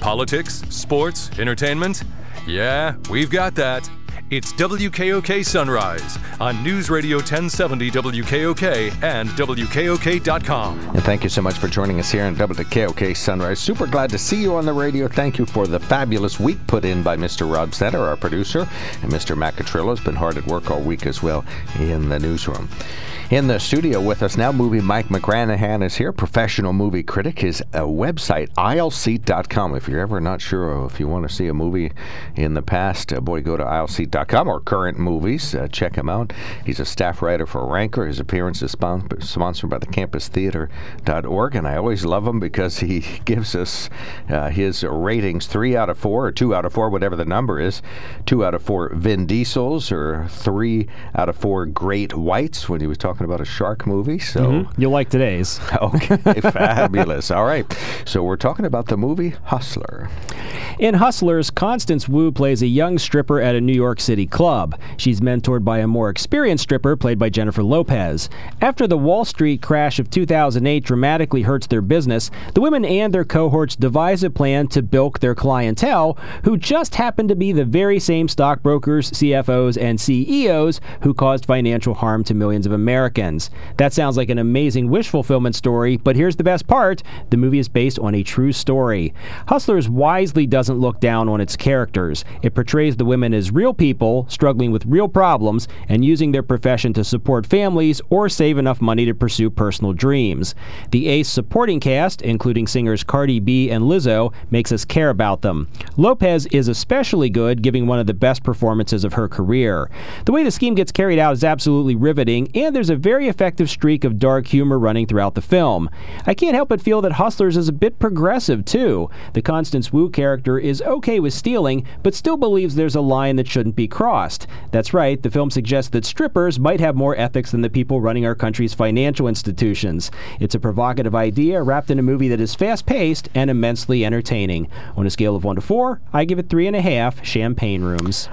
Politics, sports, entertainment? Yeah, we've got that. It's WKOK Sunrise on News Radio 1070 WKOK and WKOK.com. And thank you so much for joining us here on WKOK Sunrise. Super glad to see you on the radio. Thank you for the fabulous week put in by Mr. Rob Center, our producer, and Mr. Matt Catrillo has been hard at work all week as well in the newsroom. In the studio with us now, movie Mike McGranahan is here, professional movie critic. His website, aisleseat.com. If you're ever not sure if you want to see a movie in the past, boy, go to aisleseat.com or current movies. Check him out. He's a staff writer for Ranker. His appearance is sponsored by the campustheater.org, and I always love him because he gives us his ratings 3 out of 4 or 2 out of 4, whatever the number is. 2 out of 4 Vin Diesels or 3 out of 4 Great Whites when he was talking about a shark movie. So You'll like today's. Okay, fabulous. All right. So we're talking about the movie Hustler. In Hustlers, Constance Wu plays a young stripper at a New York City club. She's mentored by a more experienced stripper played by Jennifer Lopez. After the Wall Street crash of 2008 dramatically hurts their business, the women and their cohorts devise a plan to bilk their clientele, who just happen to be the very same stockbrokers, CFOs, and CEOs who caused financial harm to millions of Americans. That sounds like an amazing wish fulfillment story, but here's the best part. The movie is based on a true story. Hustlers wisely doesn't look down on its characters. It portrays the women as real people, struggling with real problems, and using their profession to support families or save enough money to pursue personal dreams. The ace supporting cast, including singers Cardi B and Lizzo, makes us care about them. Lopez is especially good, giving one of the best performances of her career. The way the scheme gets carried out is absolutely riveting, and there's a very effective streak of dark humor running throughout the film. I can't help but feel that Hustlers is a bit progressive, too. The Constance Wu character is okay with stealing, but still believes there's a line that shouldn't be crossed. That's right, the film suggests that strippers might have more ethics than the people running our country's financial institutions. It's a provocative idea wrapped in a movie that is fast-paced and immensely entertaining. On a scale of 1 to 4, I give it 3.5 champagne rooms.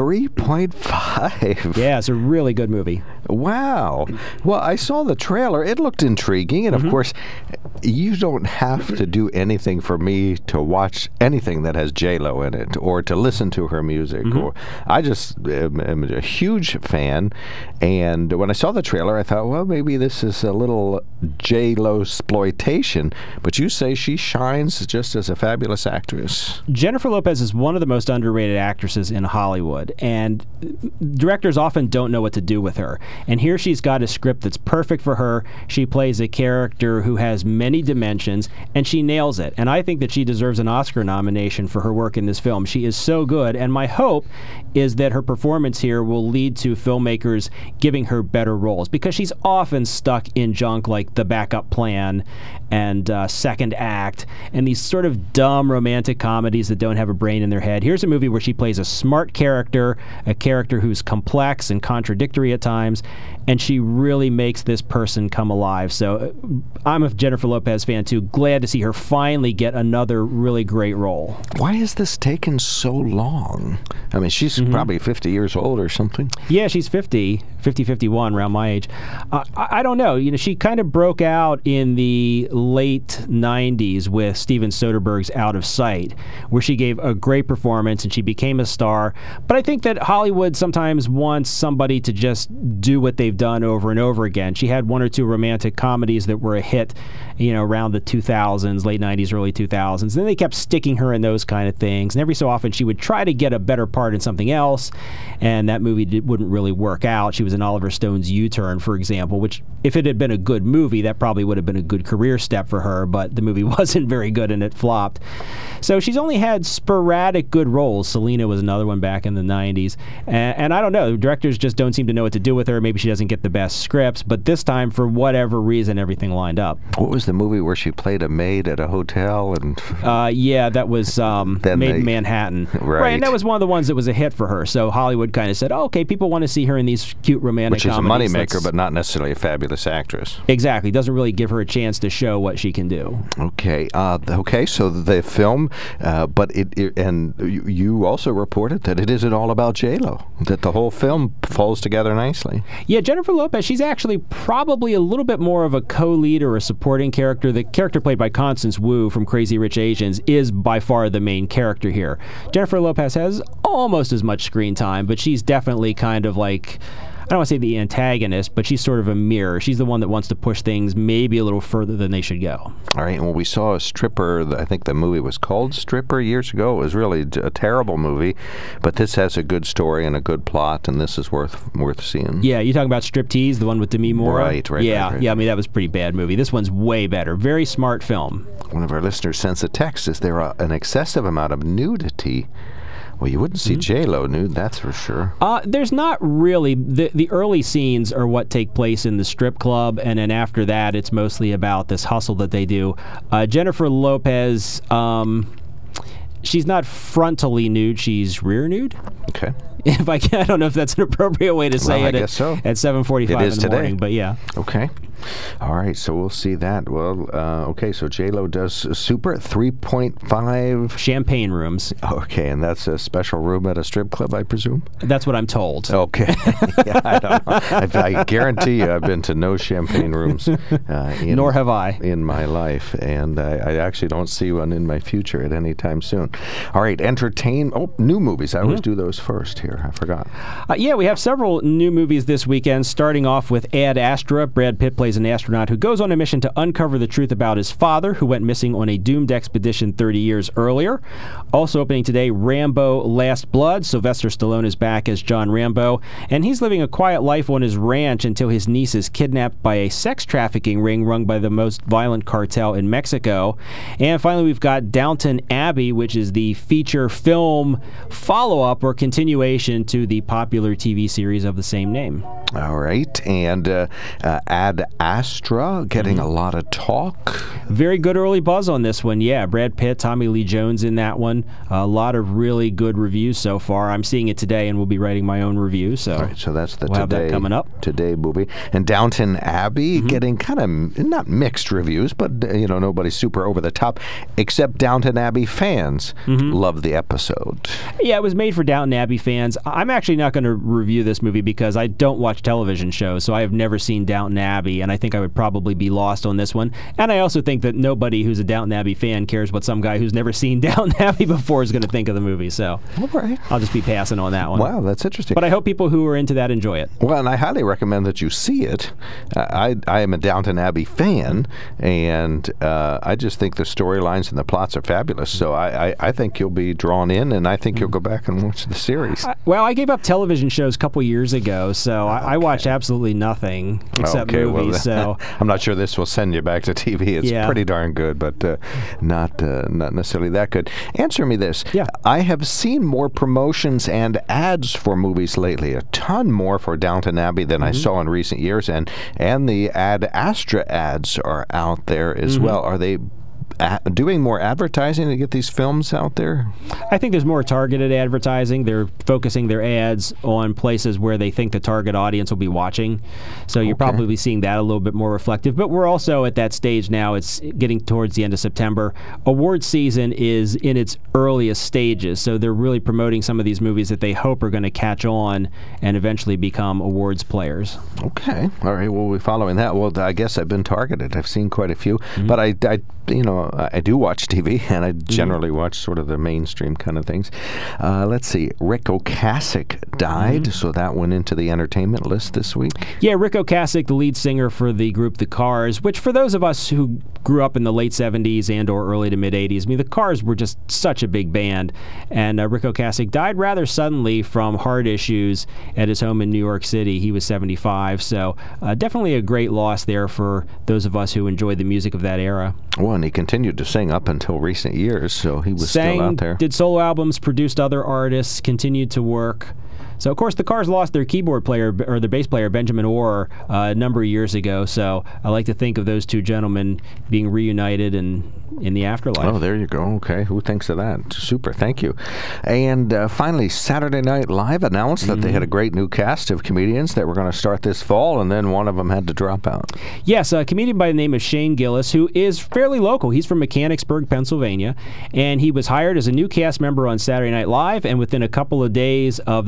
3.5? Yeah, it's a really good movie. Wow. Well, I saw the trailer. It looked intriguing. And, of course, you don't have to do anything for me to watch anything that has J-Lo in it or to listen to her music. Or I just am a huge fan. And when I saw the trailer, I thought, well, maybe this is a little J-Lo exploitation. But you say she shines just as a fabulous actress. Jennifer Lopez is one of the most underrated actresses in Hollywood. And directors often don't know what to do with her. And here she's got a script that's perfect for her. She plays a character who has many dimensions, and she nails it. And I think that she deserves an Oscar nomination for her work in this film. She is so good, and my hope is that her performance here will lead to filmmakers giving her better roles, because she's often stuck in junk like The Backup Plan and Second Act, and these sort of dumb romantic comedies that don't have a brain in their head. Here's a movie where she plays a smart character, a character who's complex and contradictory at times, and she really makes this person come alive. So I'm a Jennifer Lopez fan too. Glad to see her finally get another really great role. Why has this taken so long? I mean, she's probably 50 years old or something. Yeah, she's 50, 51, around my age. I don't know. You know, she kind of broke out in the late 90s with Steven Soderbergh's Out of Sight, where she gave a great performance and she became a star. But I think that Hollywood sometimes wants somebody to just do what they've done over and over again. She had 1 or 2 romantic comedies that were a hit, you know, around the 2000s, late 90s, early 2000s. Then they kept sticking her in those kind of things. And every so often she would try to get a better part in something else, and that movie wouldn't really work out. She was in Oliver Stone's U-Turn, for example, which, if it had been a good movie, that probably would have been a good career step for her, but the movie wasn't very good and it flopped. So she's only had sporadic good roles. Selena was another one back in the 90s. And I don't know, directors just don't seem to know what to do with her. Maybe she doesn't get the best scripts, but this time, for whatever reason, everything lined up. What was the movie where she played a maid at a hotel? And yeah, that was Maid in Manhattan. Right. And that was one of the ones that was a hit for her. So Hollywood kind of said, oh, okay, people want to see her in these cute romantic comedies. Which is a moneymaker, but not necessarily a fabulous actress. Exactly. Doesn't really give her a chance to show what she can do. Okay. So the film, but you also reported that it isn't all about J-Lo, that the whole film falls together nicely. Yeah, Jennifer Lopez, she's actually probably a little bit more of a co-lead or a supporting character, the character played by Constance Wu from Crazy Rich Asians, is by far the main character here. Jennifer Lopez has almost as much screen time, but she's definitely kind of like, I don't want to say the antagonist, but she's sort of a mirror. She's the one that wants to push things maybe a little further than they should go. All right, well, we saw a stripper, I think the movie was called Stripper years ago. It was really a terrible movie, but this has a good story and a good plot, and this is worth seeing. Yeah, you talking about Striptease, the one with Demi Moore? Right. Yeah, right. yeah, I mean, that was a pretty bad movie. This one's way better. Very smart film. One of our listeners sends a text. Is there an excessive amount of nudity? Well, you wouldn't see J-Lo nude, that's for sure. There's not really. The early scenes are what take place in the strip club, and then after that, it's mostly about this hustle that they do. Jennifer Lopez, she's not frontally nude, she's rear nude. Okay. If I don't know if that's an appropriate way to say I it guess so. At 7:45 in the today. morning, but yeah. Okay. All right, so we'll see that. Well, okay, so J-Lo does Super 3.5. Champagne rooms. Okay, and that's a special room at a strip club, I presume? That's what I'm told. Okay. Yeah, I don't know. I guarantee you I've been to no champagne rooms. Nor have I. In my life, and I actually don't see one in my future at any time soon. All right, new movies. I always do those first here. I forgot. Yeah, we have several new movies this weekend, starting off with Ad Astra. Brad Pitt plays an astronaut who goes on a mission to uncover the truth about his father, who went missing on a doomed expedition 30 years earlier. Also opening today, Rambo Last Blood. Sylvester Stallone is back as John Rambo, and he's living a quiet life on his ranch until his niece is kidnapped by a sex trafficking ring run by the most violent cartel in Mexico. And finally, we've got Downton Abbey, which is the feature film follow-up or continuation to the popular TV series of the same name. All right, and Ad Astra getting a lot of talk. Very good early buzz on this one, yeah. Brad Pitt, Tommy Lee Jones in that one. A lot of really good reviews so far. I'm seeing it today and we'll be writing my own review. So, all right, so that's the we'll have that coming up. Today movie. And Downton Abbey getting kind of, not mixed reviews, but nobody's super over the top, except Downton Abbey fans love the episode. Yeah, it was made for Downton Abbey fans. I'm actually not going to review this movie because I don't watch television shows, so I have never seen Downton Abbey, and I think I would probably be lost on this one. And I also think that nobody who's a Downton Abbey fan cares what some guy who's never seen Downton Abbey before is going to think of the movie, so all right. I'll just be passing on that one. Wow, that's interesting. But I hope people who are into that enjoy it. Well, and I highly recommend that you see it. I am a Downton Abbey fan, and I just think the storylines and the plots are fabulous, so I think you'll be drawn in, and I think you'll go back and watch the series. I gave up television shows a couple years ago, so I watch absolutely nothing except movies. So I'm not sure this will send you back to TV. It's pretty darn good, but not necessarily that good. Answer me this. Yeah. I have seen more promotions and ads for movies lately, a ton more for Downton Abbey than I saw in recent years, and the Ad Astra ads are out there as well. Are they doing more advertising to get these films out there? I think there's more targeted advertising. They're focusing their ads on places where they think the target audience will be watching. So you're probably seeing that a little bit more reflective. But we're also at that stage now. It's getting towards the end of September. Award season is in its earliest stages. So they're really promoting some of these movies that they hope are going to catch on and eventually become awards players. Okay. All right. Well, we're following that. Well, I guess I've been targeted. I've seen quite a few. But I do watch TV, and I generally watch sort of the mainstream kind of things. Let's see. Rick Ocasek died, so that went into the entertainment list this week. Yeah, Rick Ocasek, the lead singer for the group The Cars, which for those of us who grew up in the late 70s and or early to mid 80s, I mean, The Cars were just such a big band. And Rick Ocasek died rather suddenly from heart issues at his home in New York City. He was 75, so definitely a great loss there for those of us who enjoyed the music of that era. Well, and he continued to sing up until recent years, so he was still out there. Did solo albums, produced other artists, continued to work. So, of course, the Cars lost their keyboard player, or their bass player, Benjamin Orr, a number of years ago. So I like to think of those two gentlemen being reunited and in the afterlife. Oh, there you go. Okay. Who thinks of that? Super. Thank you. And finally, Saturday Night Live announced that they had a great new cast of comedians that were going to start this fall, and then one of them had to drop out. Yes, a comedian by the name of Shane Gillis, who is fairly local. He's from Mechanicsburg, Pennsylvania, and he was hired as a new cast member on Saturday Night Live, and within a couple of days of that announcement,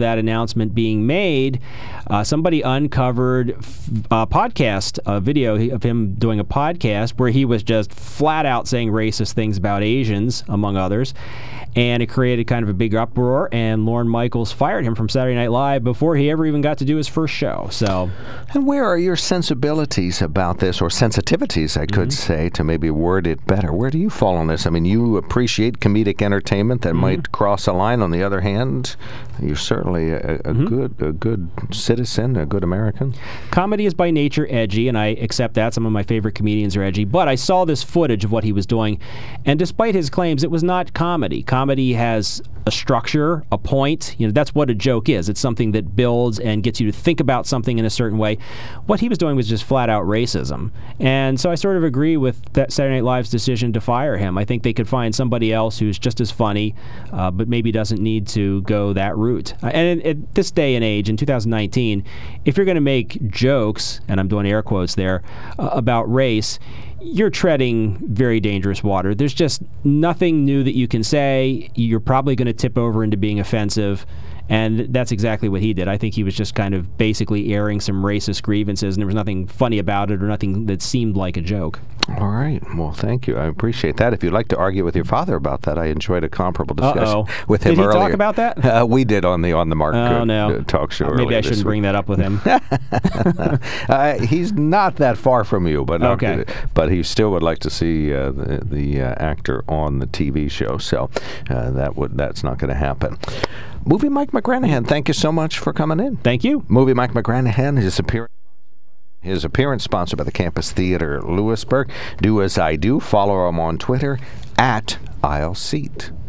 announcement being made, somebody uncovered a podcast, a video of him doing a podcast where he was just flat out saying racist things about Asians, among others. And it created kind of a big uproar, and Lorne Michaels fired him from Saturday Night Live before he ever even got to do his first show. So, and where are your sensibilities about this, or sensitivities, I could say, to maybe word it better? Where do you fall on this? I mean, you appreciate comedic entertainment that might cross a line. On the other hand, you're certainly a good citizen, a good American. Comedy is by nature edgy, and I accept that. Some of my favorite comedians are edgy. But I saw this footage of what he was doing, and despite his claims, it was not comedy. Comedy has a structure, a point. That's what a joke is. It's something that builds and gets you to think about something in a certain way. What he was doing was just flat out racism. And so I sort of agree with that Saturday Night Live's decision to fire him. I think they could find somebody else who's just as funny, but maybe doesn't need to go that route. And at this day and age, in 2019, if you're going to make jokes, and I'm doing air quotes there, about race, you're treading very dangerous water. There's just nothing new that you can say. You're probably going to tip over into being offensive, and that's exactly what he did. I think he was just kind of basically airing some racist grievances, and there was nothing funny about it or nothing that seemed like a joke. All right. Well, thank you. I appreciate that. If you'd like to argue with your father about that, I enjoed a comparable discussion with him earlier. Did he talk about that? We did on the Mark talk show earlier. Maybe I shouldn't bring that up with him. He's not that far from you, but okay. But he still would like to see the actor on the TV show. So that's not going to happen. Movie Mike McGranahan, thank you so much for coming in. Thank you. Movie Mike McGranahan, his appearance sponsored by the Campus Theater Lewisburg. Do as I do. Follow him on Twitter @I'llSeat.